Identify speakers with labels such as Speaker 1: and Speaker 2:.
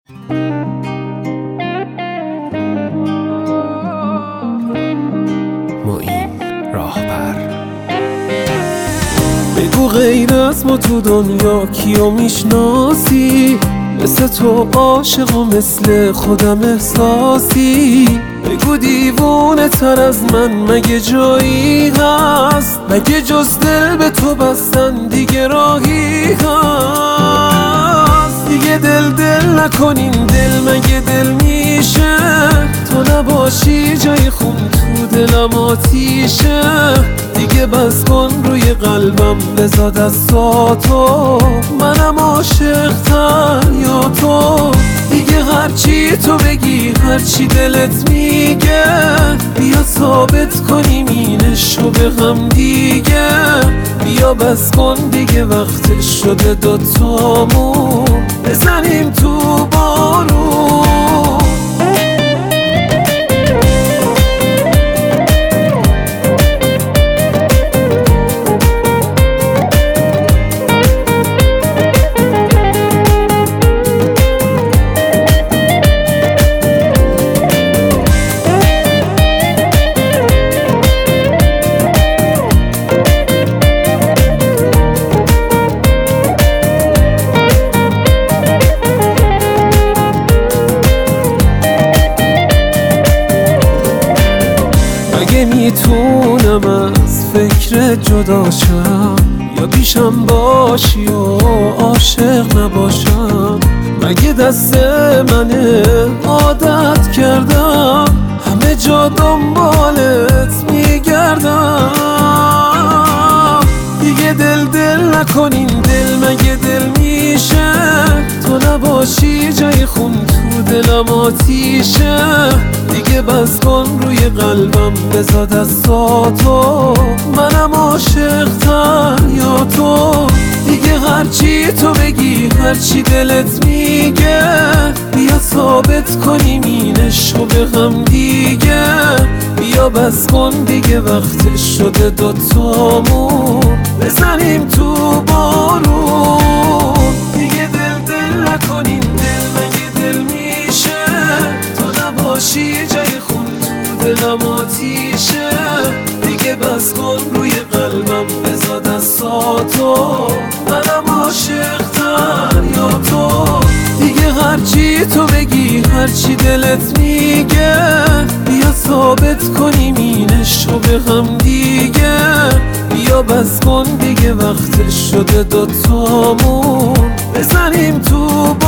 Speaker 1: معین راهبر. بگو غیر از ما تو دنیا کیو میشناسی؟ مثل تو عاشق و مثل خودم احساسی. بگو دیوونه تر از من مگه جایی هست؟ مگه جز دل به تو بستن دیگه راهی هست؟ دیگه دل نکنین، دل مگه دل میشه؟ تو نباشی جای خون تو دلم آتیشه. دیگه بس کن روی قلبم بزا دستاتو، منم عاشق تر یا تو؟ دیگه هرچی تو بگی هرچی دلت میگه، بیا ثابت کنیم اینشو به هم دیگه. بیا بس کن دیگه وقتش شده دوتامون بزنیم تو بارون. اگه میتونم از فکر جدا شم، یا پیشم باشی و عاشق نباشم. مگه دست منه عادت کردم همه جا دنبالت میگردم. دیگه دل نکنین، دل مگه دل میشه؟ تو نباشی جای خون تو دلم آتیشه. دیگه بس کن روی قلبم بزا دستاتو، منم عاشق تر یا تو؟ دیگه هرچی تو بگی هرچی دلت میگه، بیا ثابت کنیم اینشو به هم دیگه. بیا بس کن دیگه وقتش شده دوتامون بزنیم تو بارون. دیگه دل نکنیم، دل مگه دل میشه؟ تو نباشی جای خون تو دلم آتیشه. دیگه بس کن روی قلبم بزا دستاتو، منم عاشق تر یا تو؟ دیگه هرچی تو بگی هرچی دلت میگه، بیا ثابت کنیم اینشو به هم دیگه. بیا بس کن دیگه وقتش شده دوتامون بزنیم تو